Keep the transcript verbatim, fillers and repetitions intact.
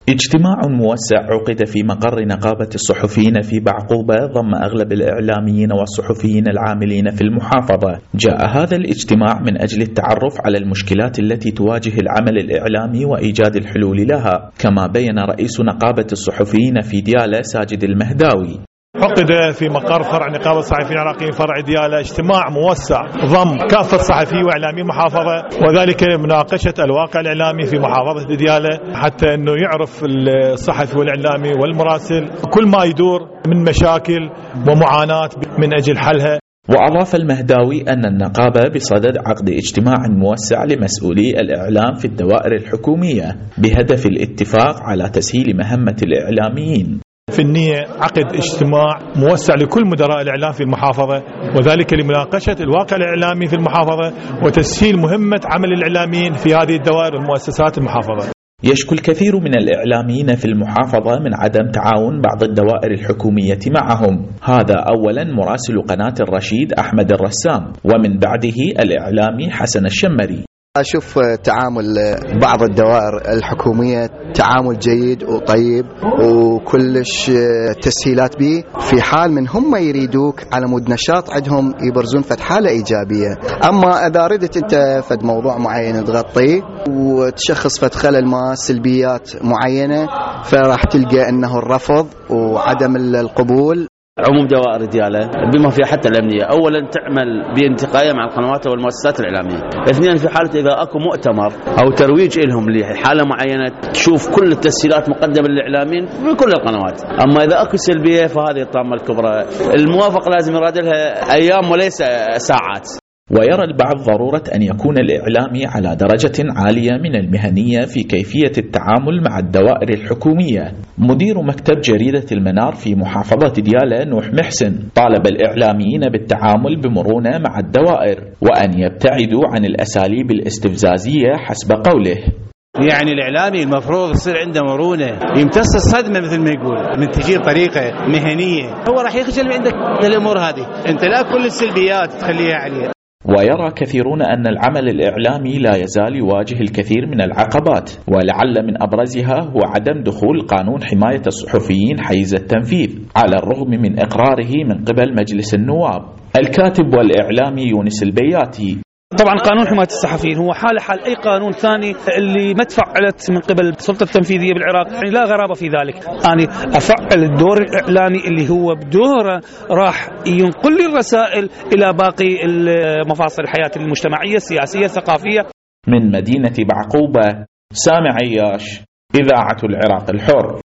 اجتماع موسع عقد في مقر نقابة الصحفيين في بعقوبة ضم أغلب الإعلاميين والصحفيين العاملين في المحافظة. جاء هذا الاجتماع من أجل التعرف على المشكلات التي تواجه العمل الإعلامي وإيجاد الحلول لها، كما بين رئيس نقابة الصحفيين في ديالى ساجد المهداوي. عقد في مقر فرع نقابة الصحفيين العراقيين فرع ديالى اجتماع موسع ضم كافة صحفيين وإعلاميين المحافظة، وذلك مناقشة الواقع الإعلامي في محافظة ديالى حتى أنه يعرف الصحفي والإعلامي والمراسل كل ما يدور من مشاكل ومعاناة من أجل حلها. وأضاف المهداوي أن النقابة بصدد عقد اجتماع موسع لمسؤولي الإعلام في الدوائر الحكومية بهدف الاتفاق على تسهيل مهمة الإعلاميين. في النية عقد اجتماع موسع لكل مدراء الإعلام في المحافظة، وذلك لمناقشة الواقع الإعلامي في المحافظة وتسهيل مهمة عمل الإعلاميين في هذه الدوائر والمؤسسات المحافظة. يشكو الكثير من الإعلاميين في المحافظة من عدم تعاون بعض الدوائر الحكومية معهم، هذا أولا مراسل قناة الرشيد أحمد الرسام، ومن بعده الإعلامي حسن الشمري. أشوف تعامل بعض الدوائر الحكومية تعامل جيد وطيب وكلش تسهيلات به، في حال من هم يريدوك على مود نشاط عندهم يبرزون فد حالة إيجابية. أما إذا ردت أنت فد موضوع معين تغطيه وتشخص فد خلل ما سلبيات معينة، فراح تلقى أنه الرفض وعدم القبول. عموم دوائر ديالى بما فيها حتى الأمنية، أولا تعمل بانتقاية مع القنوات والمؤسسات الإعلامية، اثنين في حالة إذا أكو مؤتمر أو ترويج لهم لحالة معينة تشوف كل التسهيلات مقدمة للإعلاميين في كل القنوات. أما إذا أكو سلبية فهذه الطامة الكبرى، الموافقة لازم يراد لها أيام وليس ساعات. ويرى البعض ضرورة أن يكون الإعلامي على درجة عالية من المهنية في كيفية التعامل مع الدوائر الحكومية. مدير مكتب جريدة المنار في محافظة ديالى نوح محسن طالب الإعلاميين بالتعامل بمرونة مع الدوائر وأن يبتعدوا عن الأساليب الاستفزازية حسب قوله. يعني الإعلامي المفروض يصير عنده مرونة، يمتص الصدمة مثل ما يقول، من تجي طريقة مهنية هو راح يخجل من عندك الأمور هذه، أنت لا كل السلبيات تخليها عليه. ويرى كثيرون أن العمل الإعلامي لا يزال يواجه الكثير من العقبات، ولعل من أبرزها هو عدم دخول قانون حماية الصحفيين حيز التنفيذ على الرغم من إقراره من قبل مجلس النواب. الكاتب والإعلامي يونس البياتي: طبعا قانون حماية الصحفيين هو حال حال أي قانون ثاني اللي ما تفعلت من قبل السلطة التنفيذية بالعراق، يعني لا غرابة في ذلك. أنا أفعل الدور الإعلامي اللي هو بدوره راح ينقل لي الرسائل إلى باقي مفاصل الحياة المجتمعية السياسية الثقافية. من مدينة بعقوبة، سامع عياش، إذاعة العراق الحر.